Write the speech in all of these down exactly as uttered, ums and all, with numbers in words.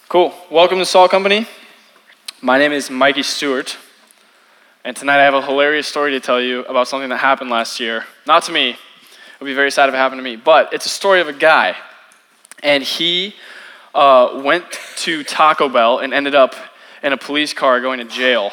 Cool. Welcome to Salt Company. My name is Mikey Stewart, and tonight I have a hilarious story to tell you about something that happened last year. Not to me. It would be very sad if it happened to me, but it's a story of a guy, and he uh, went to Taco Bell and ended up in a police car going to jail.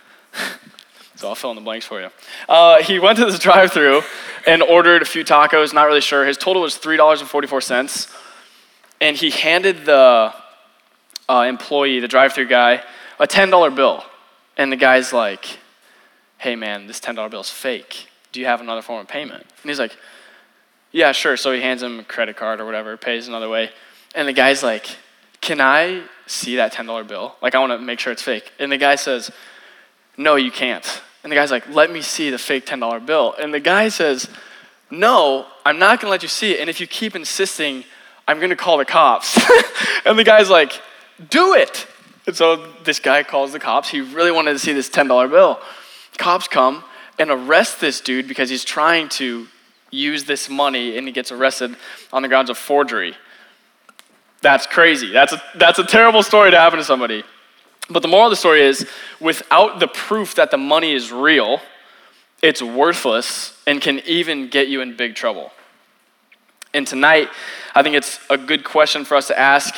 So I'll fill in the blanks for you. Uh, he went to this drive-thru and ordered a few tacos, not really sure. His total was three dollars and forty-four cents, and he handed the Uh, employee, the drive-thru guy, a ten dollar bill. And the guy's like, hey man, this ten dollar bill is fake. Do you have another form of payment? And he's like, yeah, sure. So he hands him a credit card or whatever, pays another way. And the guy's like, can I see that ten dollar bill? Like, I want to make sure it's fake. And the guy says, no, you can't. And the guy's like, let me see the fake ten dollar bill. And the guy says, no, I'm not going to let you see it. And if you keep insisting, I'm going to call the cops. And the guy's like, do it. And so this guy calls the cops. He really wanted to see this ten dollar bill. Cops come and arrest this dude because he's trying to use this money, and he gets arrested on the grounds of forgery. That's crazy. That's a, that's a terrible story to happen to somebody. But the moral of the story is, without the proof that the money is real, it's worthless and can even get you in big trouble. And tonight, I think it's a good question for us to ask,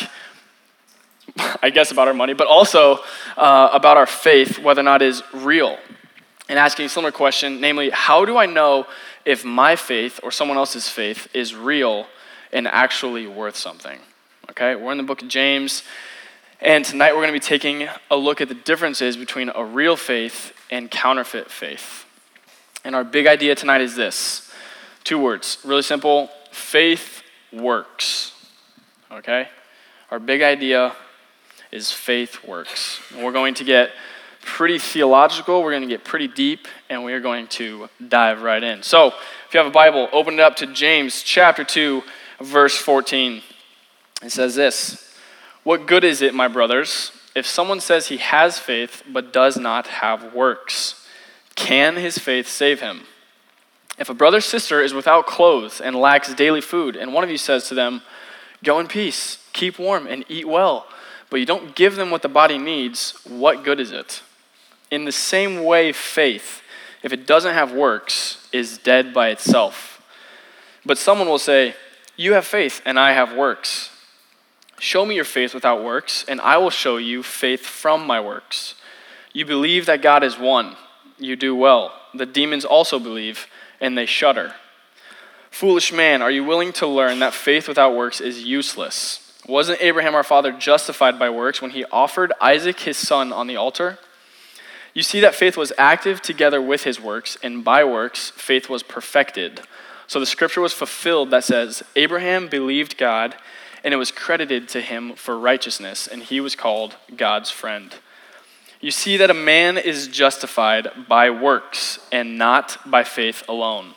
I guess, about our money, but also uh, about our faith, whether or not it is real. And asking a similar question, namely, how do I know if my faith or someone else's faith is real and actually worth something? Okay, we're in the book of James, and tonight we're going to be taking a look at the differences between a real faith and counterfeit faith. And our big idea tonight is this. Two words, really simple: faith works. Okay? Our big idea is faith works. And we're going to get pretty theological, we're going to get pretty deep, and we are going to dive right in. So, if you have a Bible, open it up to James chapter two, verse fourteen. It says this: what good is it, my brothers, if someone says he has faith but does not have works? Can his faith save him? If a brother or sister is without clothes and lacks daily food, and one of you says to them, go in peace, keep warm, and eat well, but you don't give them what the body needs, what good is it? In the same way, faith, if it doesn't have works, is dead by itself. But someone will say, you have faith and I have works. Show me your faith without works, and I will show you faith from my works. You believe that God is one. You do well. The demons also believe, and they shudder. Foolish man, are you willing to learn that faith without works is useless? Wasn't Abraham our father justified by works when he offered Isaac his son on the altar? You see that faith was active together with his works, and by works faith was perfected. So the scripture was fulfilled that says, Abraham believed God, and it was credited to him for righteousness, and he was called God's friend. You see that a man is justified by works and not by faith alone.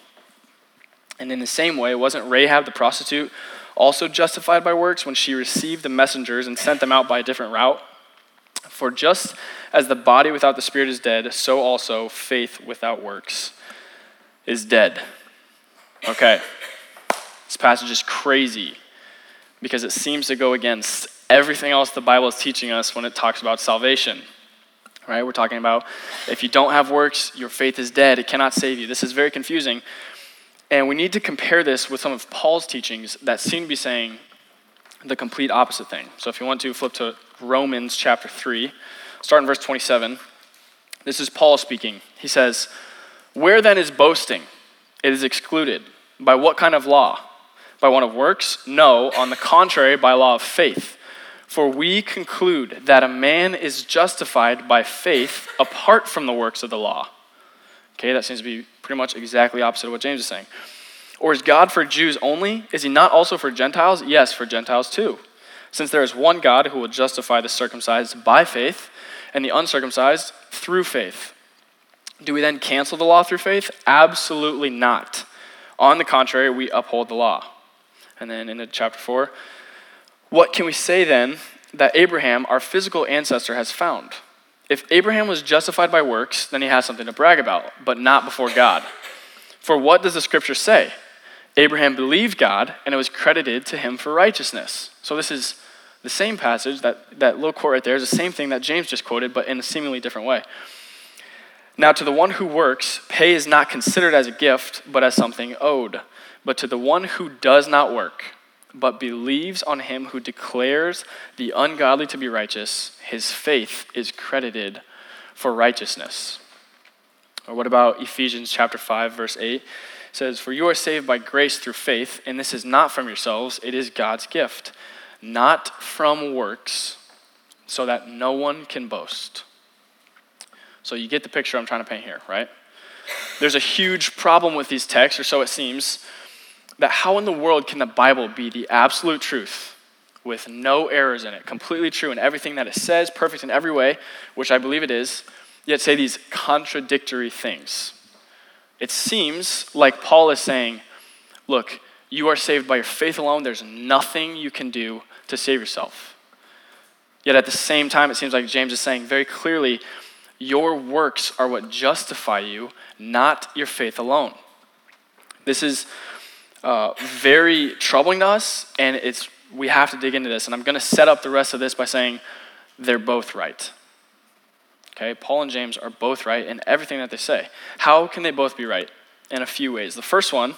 And in the same way, wasn't Rahab the prostitute also justified by works when she received the messengers and sent them out by a different route? For just as the body without the spirit is dead, so also faith without works is dead. Okay, this passage is crazy because it seems to go against everything else the Bible is teaching us when it talks about salvation. Right? We're talking about if you don't have works, your faith is dead. It cannot save you. This is very confusing. And we need to compare this with some of Paul's teachings that seem to be saying the complete opposite thing. So if you want to, flip to Romans chapter three, start in verse twenty-seven. This is Paul speaking. He says, where then is boasting? It is excluded. By what kind of law? By one of works? No, on the contrary, by law of faith. For we conclude that a man is justified by faith apart from the works of the law. Okay, that seems to be pretty much exactly opposite of what James is saying. Or is God for Jews only? Is he not also for Gentiles? Yes, for Gentiles too. Since there is one God who will justify the circumcised by faith and the uncircumcised through faith. Do we then cancel the law through faith? Absolutely not. On the contrary, we uphold the law. And then into chapter four, what can we say then that Abraham, our physical ancestor, has found? If Abraham was justified by works, then he has something to brag about, but not before God. For what does the scripture say? Abraham believed God, and it was credited to him for righteousness. So this is The same passage, that, that little quote right there, is the same thing that James just quoted, but in a seemingly different way. Now, to the one who works, pay is not considered as a gift, but as something owed. But to the one who does not work, but believes on him who declares the ungodly to be righteous, his faith is credited for righteousness. Or what about Ephesians chapter five, verse eight? It says, for you are saved by grace through faith, and this is not from yourselves, it is God's gift, not from works, so that no one can boast. So you get the picture I'm trying to paint here, right? There's a huge problem with these texts, or so it seems, that how in the world can the Bible be the absolute truth with no errors in it, completely true in everything that it says, perfect in every way, which I believe it is, yet say these contradictory things? It seems like Paul is saying, look, you are saved by your faith alone. There's nothing you can do to save yourself. Yet at the same time, it seems like James is saying very clearly, your works are what justify you, not your faith alone. This is uh, very troubling to us, and it's we have to dig into this. And I'm going to set up the rest of this by saying they're both right. Okay, Paul and James are both right in everything that they say. How can they both be right? In a few ways. The first one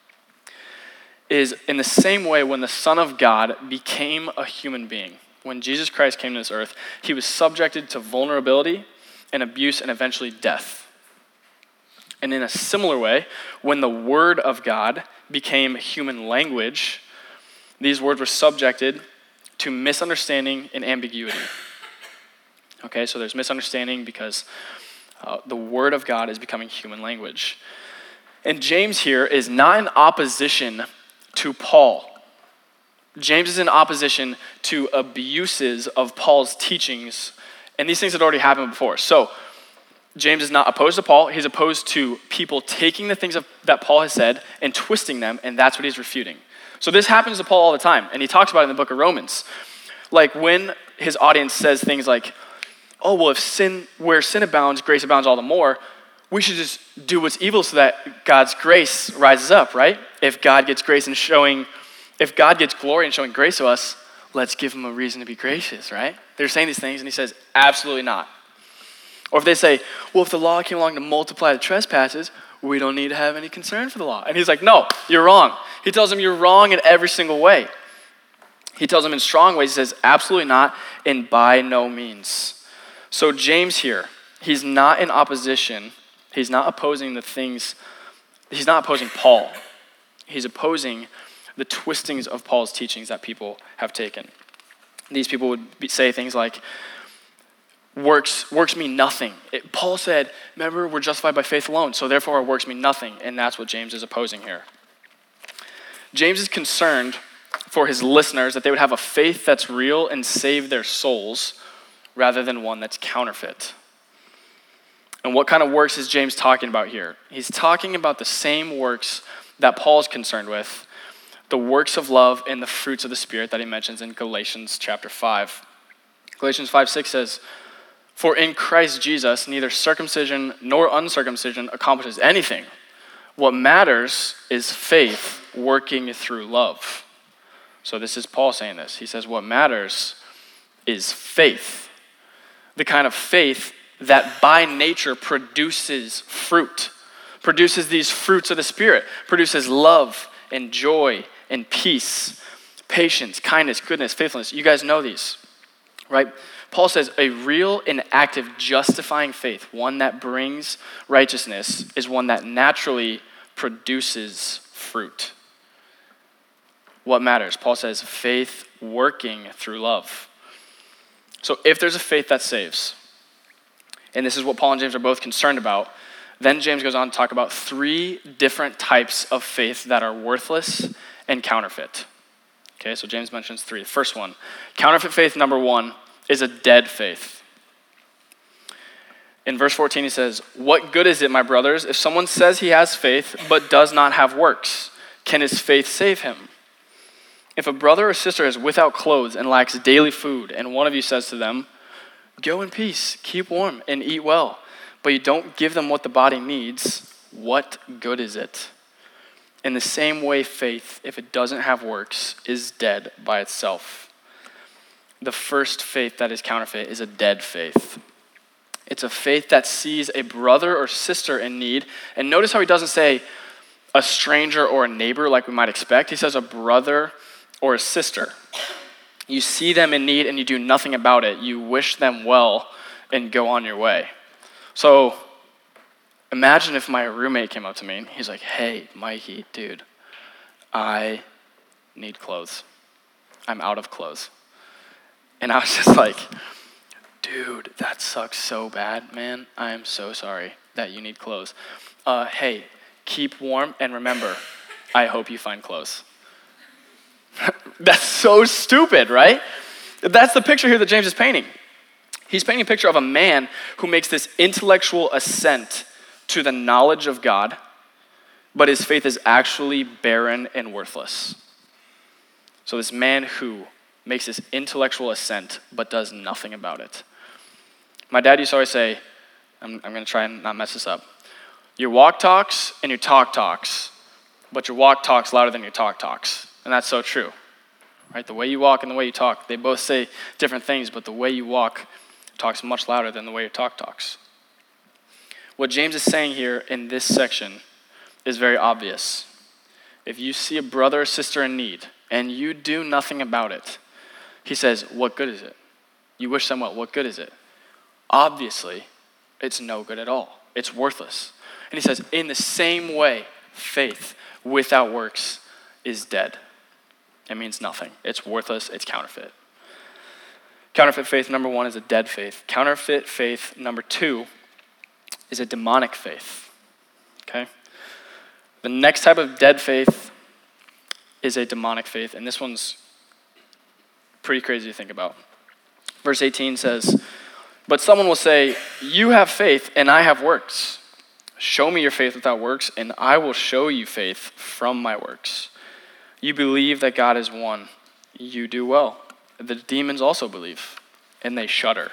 is in the same way when the Son of God became a human being. When Jesus Christ came to this earth, he was subjected to vulnerability and abuse and eventually death. And in a similar way, when the Word of God became human language, these words were subjected to misunderstanding and ambiguity. Okay, so there's misunderstanding because uh, the Word of God is becoming human language. And James here is not in opposition to Paul. James is in opposition to abuses of Paul's teachings, and these things had already happened before. So James is not opposed to Paul. He's opposed to people taking the things of, that Paul has said and twisting them, and that's what he's refuting. So this happens to Paul all the time, and he talks about it in the book of Romans. Like when his audience says things like, oh, well, if sin, where sin abounds, grace abounds all the more, we should just do what's evil so that God's grace rises up, right? If God gets grace and showing, if God gets glory and showing grace to us, let's give him a reason to be gracious, right? They're saying these things, and he says, absolutely not. Or if they say, well, if the law came along to multiply the trespasses, we don't need to have any concern for the law. And he's like, no, you're wrong. He tells them you're wrong in every single way. He tells them in strong ways. He says, absolutely not, and by no means. So James here, he's not in opposition. He's not opposing the things, he's not opposing Paul. He's opposing the twistings of Paul's teachings that people have taken. These people would be, say things like, works works mean nothing. It, Paul said, remember, we're justified by faith alone, so therefore our works mean nothing, and that's what James is opposing here. James is concerned for his listeners that they would have a faith that's real and save their souls rather than one that's counterfeit. And what kind of works is James talking about here? He's talking about the same works that Paul is concerned with, the works of love and the fruits of the Spirit that he mentions in Galatians chapter five. Galatians five six says, for in Christ Jesus, neither circumcision nor uncircumcision accomplishes anything. What matters is faith working through love. So this is Paul saying this. He says what matters is faith. The kind of faith that by nature produces fruit, produces these fruits of the Spirit, produces love and joy and peace, patience, kindness, goodness, faithfulness. You guys know these, right? Paul says a real and active justifying faith, one that brings righteousness, is one that naturally produces fruit. What matters? Paul says faith working through love. So if there's a faith that saves, and this is what Paul and James are both concerned about, then James goes on to talk about three different types of faith that are worthless and counterfeit. Okay, so James mentions three. The first one, counterfeit faith number one, is a dead faith. In verse fourteen, he says, what good is it, my brothers, if someone says he has faith but does not have works? Can his faith save him? If a brother or sister is without clothes and lacks daily food, and one of you says to them, go in peace, keep warm, and eat well, but you don't give them what the body needs, what good is it? In the same way, faith, if it doesn't have works, is dead by itself. the first faith that is counterfeit is a dead faith. It's a faith that sees a brother or sister in need. And notice how he doesn't say a stranger or a neighbor like we might expect. He says a brother or a sister. You see them in need and you do nothing about it. You wish them well and go on your way. So imagine if my roommate came up to me and he's like, hey, Mikey, dude, I need clothes. I'm out of clothes. And I was just like, dude, that sucks so bad, man. I am so sorry that you need clothes. Uh, hey, keep warm and remember, I hope you find clothes. That's so stupid, right? That's the picture here that James is painting. He's painting a picture of a man who makes this intellectual assent to the knowledge of God, but his faith is actually barren and worthless. So this man who makes this intellectual assent but does nothing about it. My dad used to always say, I'm, I'm going to try and not mess this up, your walk talks and your talk talks, but your walk talks louder than your talk talks. And that's so true, right? The way you walk and the way you talk, they both say different things, but the way you walk talks much louder than the way your talk talks. What James is saying here in this section is very obvious. If you see a brother or sister in need and you do nothing about it, he says, what good is it? You wish them well, what good is it? Obviously, it's no good at all. It's worthless. And he says, in the same way, faith without works is dead. It means nothing. It's worthless. It's counterfeit. Counterfeit faith, number one, is a dead faith. Counterfeit faith, number two, is a demonic faith. Okay? The next type of dead faith is a demonic faith, and this one's pretty crazy to think about. Verse eighteen says, but someone will say, you have faith and I have works. Show me your faith without works, and I will show you faith from my works. You believe that God is one. You do well. The demons also believe, and they shudder.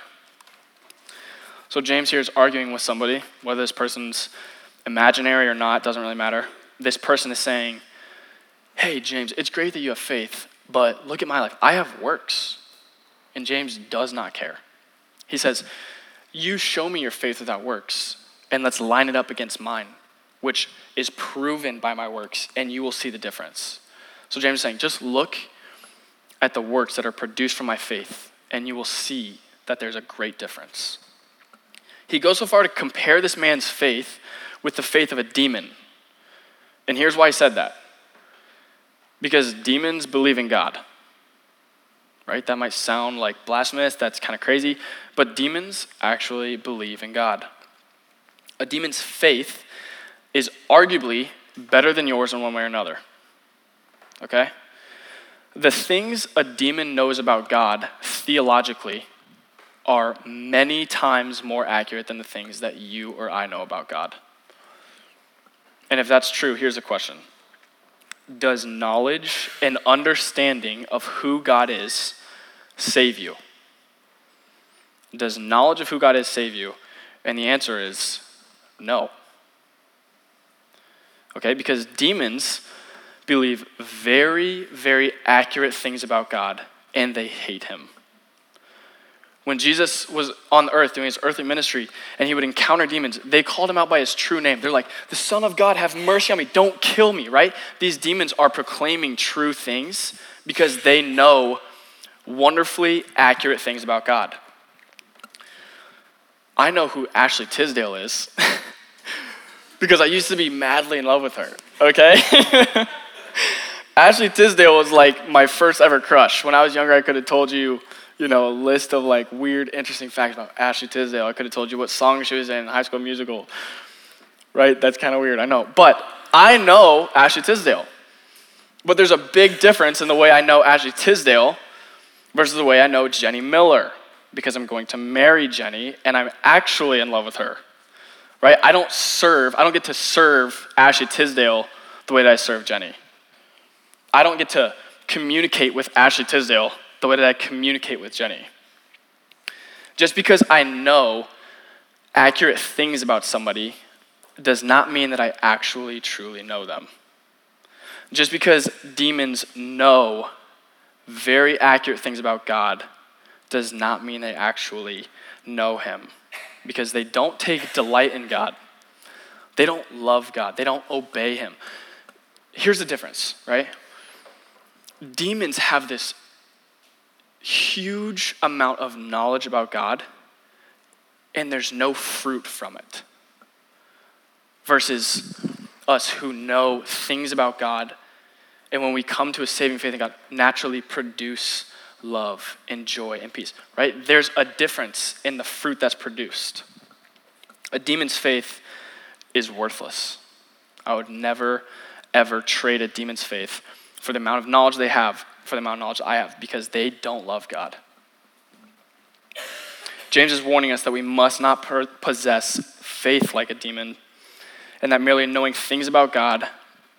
So James here is arguing with somebody, whether this person's imaginary or not, doesn't really matter. This person is saying, hey, James, it's great that you have faith, but look at my life. I have works. And James does not care. He says, you show me your faith without works, and let's line it up against mine, which is proven by my works, and you will see the difference. So James is saying, just look at the works that are produced from my faith, and you will see that there's a great difference. He goes so far to compare this man's faith with the faith of a demon. And here's why he said that. Because demons believe in God. Right? That might sound like blasphemous, that's kind of crazy, but demons actually believe in God. A demon's faith is arguably better than yours in one way or another. Okay? The things a demon knows about God theologically are many times more accurate than the things that you or I know about God. And if that's true, here's a question. Does knowledge and understanding of who God is save you? Does knowledge of who God is save you? And the answer is no. Okay, because demons believe very, very accurate things about God, and they hate him. When Jesus was on the earth doing his earthly ministry and he would encounter demons, they called him out by his true name. They're like, the Son of God, have mercy on me. Don't kill me, right? These demons are proclaiming true things because they know wonderfully accurate things about God. I know who Ashley Tisdale is because I used to be madly in love with her, okay? Ashley Tisdale was like my first ever crush. When I was younger, I could have told you you know, a list of like weird, interesting facts about Ashley Tisdale. I could have told you what song she was in High School Musical, right? That's kind of weird, I know. But I know Ashley Tisdale. But there's a big difference in the way I know Ashley Tisdale versus the way I know Jenny Miller, because I'm going to marry Jenny and I'm actually in love with her, right? I don't serve, I don't get to serve Ashley Tisdale the way that I serve Jenny. I don't get to communicate with Ashley Tisdale the way that I communicate with Jenny. Just because I know accurate things about somebody does not mean that I actually truly know them. Just because demons know very accurate things about God does not mean they actually know him, because they don't take delight in God. They don't love God. They don't obey him. Here's the difference, right? Demons have this huge amount of knowledge about God, and there's no fruit from it. Versus us who know things about God, and when we come to a saving faith in God, naturally produce love and joy and peace, right? There's a difference in the fruit that's produced. A demon's faith is worthless. I would never, ever trade a demon's faith for the amount of knowledge they have, for the amount of knowledge I have, because they don't love God. James is warning us that we must not per- possess faith like a demon, and that merely knowing things about God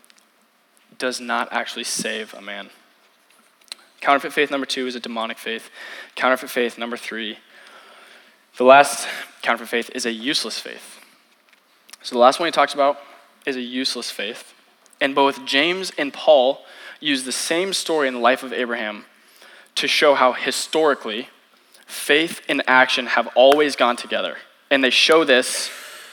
does not actually save a man. Counterfeit faith number two is a demonic faith. Counterfeit faith number three, the last counterfeit faith is a useless faith. So the last one he talks about is a useless faith. And both James and Paul use the same story in the life of Abraham to show how historically faith and action have always gone together. And they show this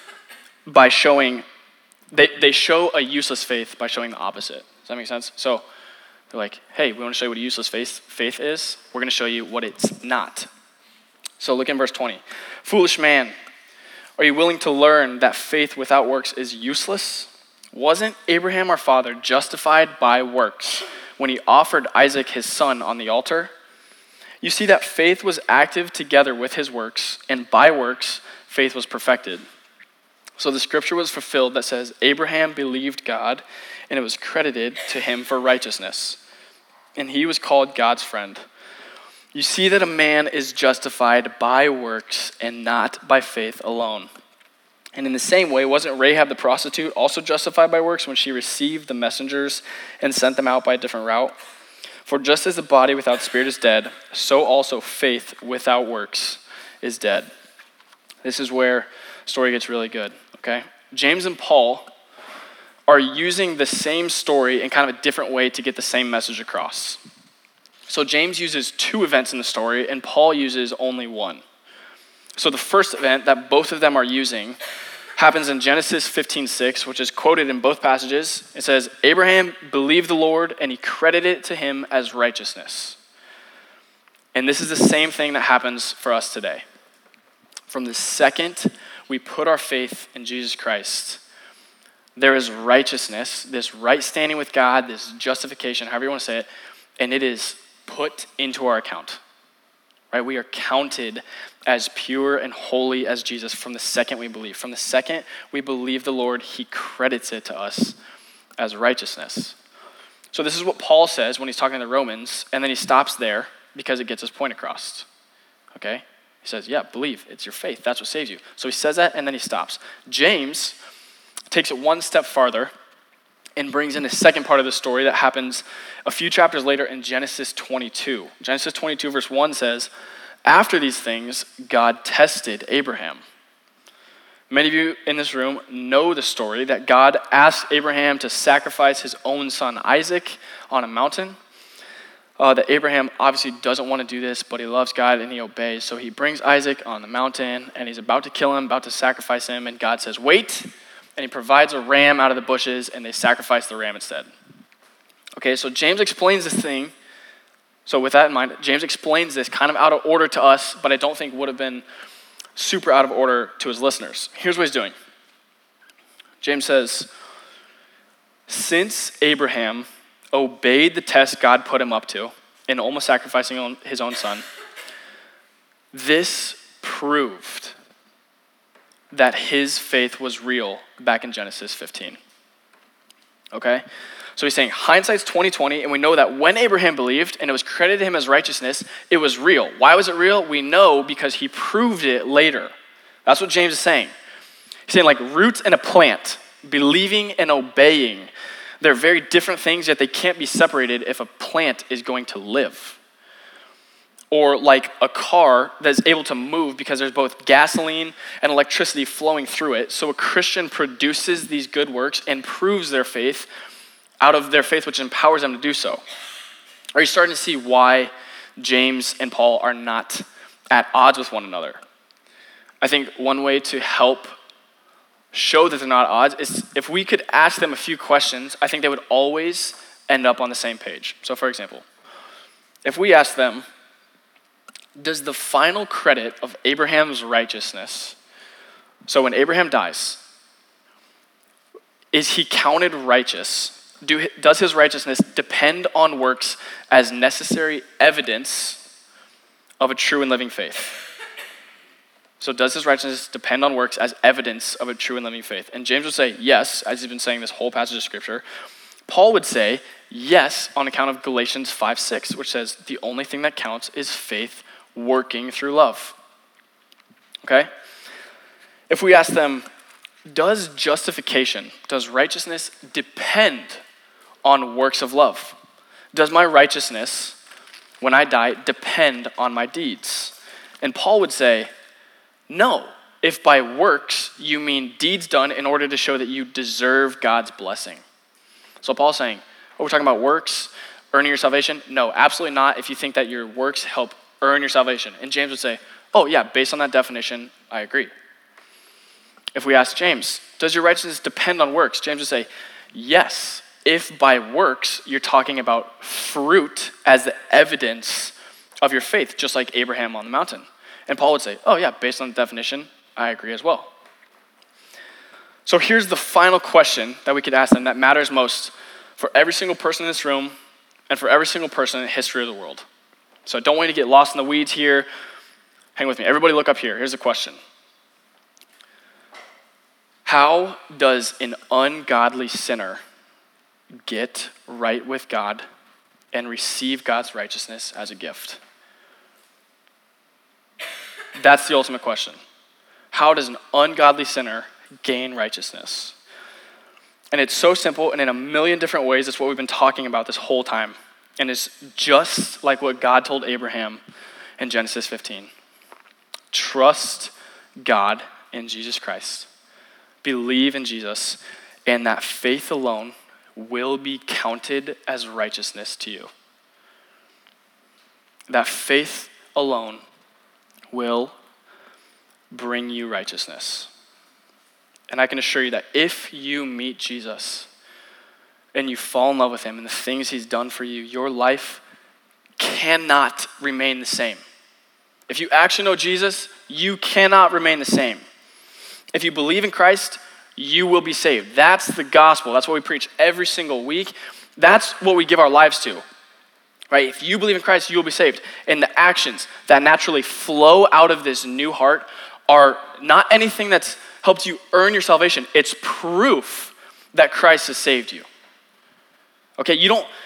by showing, they, they show a useless faith by showing the opposite. Does that make sense? So they're like, hey, we want to show you what a useless faith, faith is. We're going to show you what it's not. So look in verse twenty. Foolish man, are you willing to learn that faith without works is useless? Wasn't Abraham our father justified by works when he offered Isaac his son on the altar? You see that faith was active together with his works, and by works, faith was perfected. So the scripture was fulfilled that says, Abraham believed God, and it was credited to him for righteousness. And he was called God's friend. You see that a man is justified by works and not by faith alone. And in the same way, wasn't Rahab the prostitute also justified by works when she received the messengers and sent them out by a different route? For just as the body without spirit is dead, so also faith without works is dead. This is where the story gets really good, okay? James and Paul are using the same story in kind of a different way to get the same message across. So James uses two events in the story, and Paul uses only one. So the first event that both of them are using happens in Genesis fifteen six, which is quoted in both passages. It says, Abraham believed the Lord, and he credited it to him as righteousness. And this is the same thing that happens for us today. From the second we put our faith in Jesus Christ, there is righteousness, this right standing with God, this justification, however you want to say it, and it is put into our account. Right? We are counted as pure and holy as Jesus from the second we believe. From the second we believe the Lord, he credits it to us as righteousness. So this is what Paul says when he's talking to the Romans, and then he stops there because it gets his point across. Okay? He says, yeah, believe. It's your faith. That's what saves you. So he says that, and then he stops. James takes it one step farther and brings in a second part of the story that happens a few chapters later in Genesis twenty-two. Genesis twenty-two verse one says, after these things, God tested Abraham. Many of you in this room know the story that God asked Abraham to sacrifice his own son Isaac on a mountain. Uh, that Abraham obviously doesn't want to do this, but he loves God and he obeys. So he brings Isaac on the mountain, and he's about to kill him, about to sacrifice him, and God says, wait. And he provides a ram out of the bushes, and they sacrifice the ram instead. Okay, so James explains this thing. So with that in mind, James explains this kind of out of order to us, but I don't think would have been super out of order to his listeners. Here's what he's doing. James says, since Abraham obeyed the test God put him up to in almost sacrificing his own son, this proved that his faith was real back in Genesis fifteen. Okay? So he's saying hindsight's twenty twenty, and we know that when Abraham believed and it was credited to him as righteousness, it was real. Why was it real? We know because he proved it later. That's what James is saying. He's saying like roots in a plant, believing and obeying. They're very different things, yet they can't be separated if a plant is going to live. Or like a car that's able to move because there's both gasoline and electricity flowing through it. So a Christian produces these good works and proves their faith out of their faith, which empowers them to do so. Are you starting to see why James and Paul are not at odds with one another. I think one way to help show that they're not at odds is if we could ask them a few questions, I think they would always end up on the same page. So for example, if we ask them, does the final credit of Abraham's righteousness, so when Abraham dies, is he counted righteous? Do, does his righteousness depend on works as necessary evidence of a true and living faith? So does his righteousness depend on works as evidence of a true and living faith? And James would say yes, as he's been saying this whole passage of scripture. Paul would say yes on account of Galatians five six, which says the only thing that counts is faith working through love. Okay? If we ask them, does justification, does righteousness depend on works of love? Does my righteousness, when I die, depend on my deeds? And Paul would say, no, if by works you mean deeds done in order to show that you deserve God's blessing. So Paul's saying, oh, we're talking about works, earning your salvation? No, absolutely not if you think that your works help earn your salvation. And James would say, oh yeah, based on that definition, I agree. If we ask James, does your righteousness depend on works? James would say, yes, if by works you're talking about fruit as the evidence of your faith, just like Abraham on the mountain. And Paul would say, oh yeah, based on the definition, I agree as well. So here's the final question that we could ask them that matters most for every single person in this room and for every single person in the history of the world. So I don't want you to get lost in the weeds here. Hang with me. Everybody look up here. Here's a question. How does an ungodly sinner get right with God and receive God's righteousness as a gift? That's the ultimate question. How does an ungodly sinner gain righteousness? And it's so simple, and in a million different ways, it's what we've been talking about this whole time. And it's just like what God told Abraham in Genesis fifteen. Trust God in Jesus Christ. Believe in Jesus, and that faith alone will be counted as righteousness to you. That faith alone will bring you righteousness. And I can assure you that if you meet Jesus and you fall in love with him and the things he's done for you, your life cannot remain the same. If you actually know Jesus, you cannot remain the same. If you believe in Christ, you will be saved. That's the gospel. That's what we preach every single week. That's what we give our lives to. Right? If you believe in Christ, you will be saved. And the actions that naturally flow out of this new heart are not anything that's helped you earn your salvation. It's proof that Christ has saved you. Okay, you don't,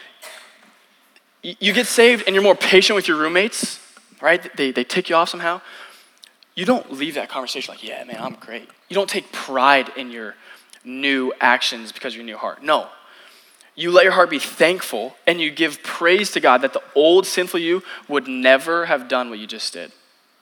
you get saved and you're more patient with your roommates, right? They, they tick you off somehow. You don't leave that conversation like, yeah, man, I'm great. You don't take pride in your new actions because of your new heart. No. You let your heart be thankful and you give praise to God that the old sinful you would never have done what you just did.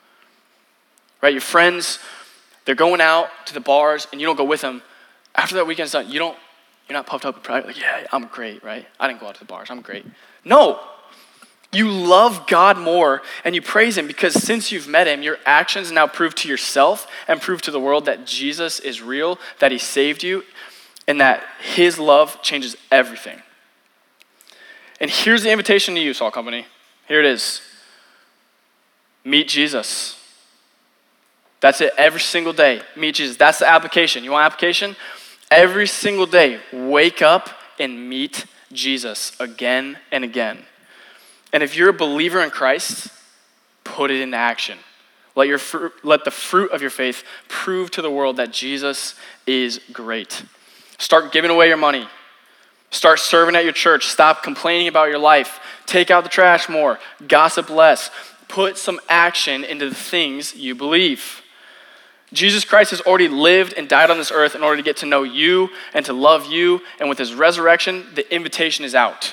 Right? Your friends, they're going out to the bars and you don't go with them. After that weekend's done, you don't, you're not puffed up with pride. Like, yeah, I'm great, right? I didn't go out to the bars. I'm great. No. You love God more and you praise him because since you've met him, your actions now prove to yourself and prove to the world that Jesus is real, that he saved you, and that his love changes everything. And here's the invitation to you, Salt Company. Here it is. Meet Jesus. That's it, every single day. Meet Jesus. That's the application. You want application? Every single day, wake up and meet Jesus again and again. And if you're a believer in Christ, put it into action. Let your fru- let the fruit of your faith prove to the world that Jesus is great. Start giving away your money. Start serving at your church. Stop complaining about your life. Take out the trash more. Gossip less. Put some action into the things you believe. Jesus Christ has already lived and died on this earth in order to get to know you and to love you. And with his resurrection, the invitation is out.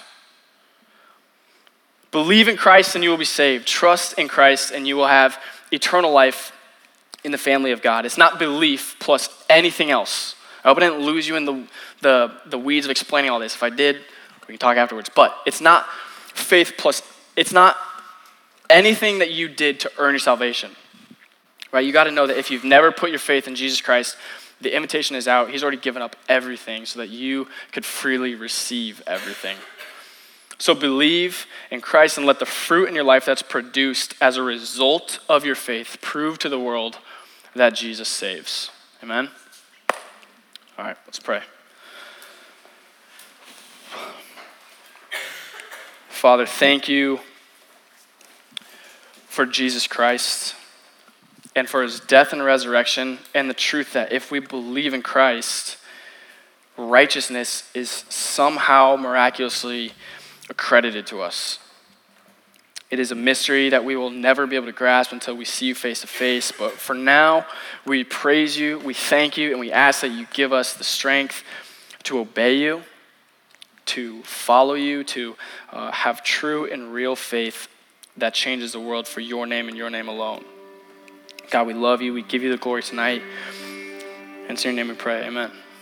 Believe in Christ and you will be saved. Trust in Christ and you will have eternal life in the family of God. It's not belief plus anything else. I hope I didn't lose you in the, the, the weeds of explaining all this. If I did, we can talk afterwards. But it's not faith plus, it's not anything that you did to earn your salvation. Right? You got to know that if you've never put your faith in Jesus Christ, the invitation is out. He's already given up everything so that you could freely receive everything. So believe in Christ and let the fruit in your life that's produced as a result of your faith prove to the world that Jesus saves. Amen? All right, let's pray. Father, thank you for Jesus Christ and for his death and resurrection, and the truth that if we believe in Christ, righteousness is somehow miraculously accredited to us. It is a mystery that we will never be able to grasp until we see you face to face. But for now, we praise you, we thank you, and we ask that you give us the strength to obey you, to follow you, to uh, have true and real faith that changes the world for your name and your name alone. God, we love you. We give you the glory tonight. And it's in your name we pray. Amen.